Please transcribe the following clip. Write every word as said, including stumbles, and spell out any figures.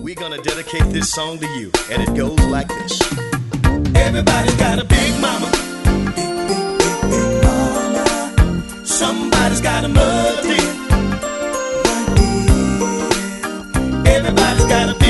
we're gonna dedicate this song to you, and it goes like this. Everybody's got a big mama. Big, big, big, big mama. Somebody's got a mother. Everybody's got a big